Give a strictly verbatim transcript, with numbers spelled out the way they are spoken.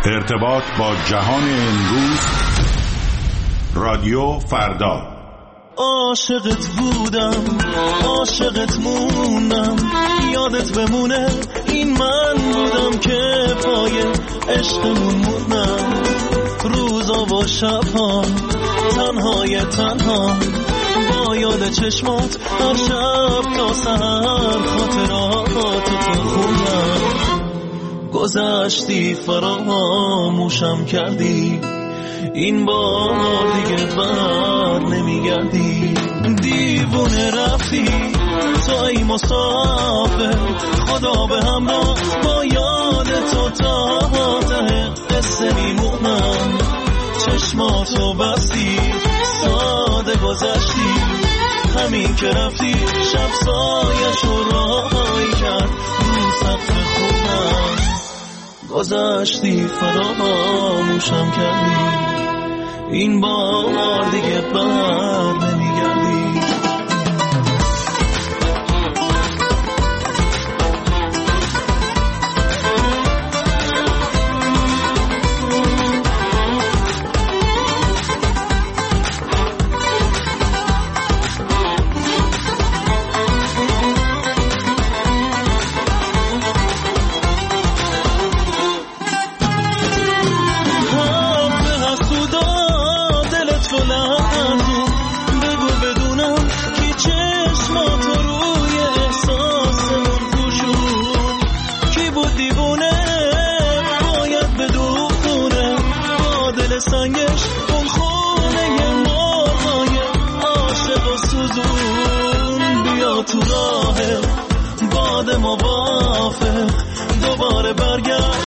ارتباط با جهان امروز، رادیو فردا. عاشقت بودم، عاشقت موندم، یادت بمونه این من بودم که پای عشقمون موندم. روزا و شبها تنهای تنها با یاد چشمات هر شب تا سحر خاطراتو تو خوندم. گذشتی فراموشم کردی، این بار دیگه بر نمیگردی. دیوونه رفتی توی مسافر، خدا به همراه با یاد تو تا ته قصه میمونم. چشماتو بستی ساده گذشتی، همین که رفتی شب سایشو راهی کرد رو سقف خونم. گذشتی فراموشم کردی، این بار دیگه بر